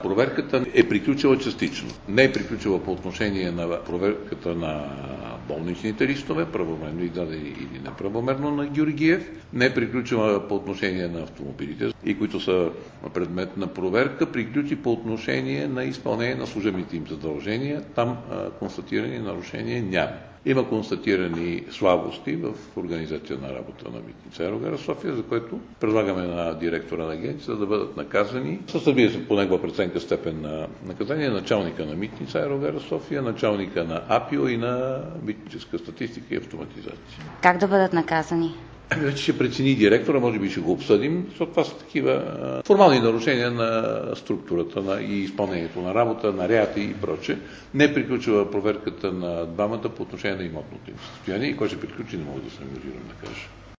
Проверката е приключила частично. Не е приключила по отношение на проверката на болничните листове, правомерно издадени или неправомерно на Георгиев. Не е приключила по отношение на автомобилите, и които са предмет на проверка. Приключи по отношение на изпълнение на служебните им задължения. Там констатирани нарушения няма. Има констатирани слабости в организация на работа на Митница Аерогара София, за което предлагаме на директора на агенцията да бъдат наказани с, разбира се, по негова преценка степен на наказание, началника на Митница Аерогара София, началника на АПИО и на митническа статистика и автоматизация. Как да бъдат наказани? Вече ще прецени директора, може би ще го обсъдим, защото това са такива формални нарушения на структурата и изпълнението на работа, на РЕА-та и прочее. Не е приключила проверката на двамата по отношение на имотното им състояние и кой ще приключи, не мога да се ангажирам да кажа.